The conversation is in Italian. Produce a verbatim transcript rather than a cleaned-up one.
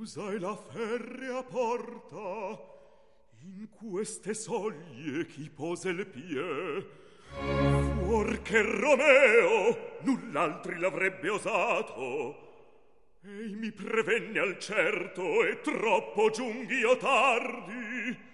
chiusa è la ferrea porta, in queste soglie chi pose il pie, fuor che Romeo null'altri l'avrebbe osato. Ei mi prevenne al certo, e troppo giungh'io tardi.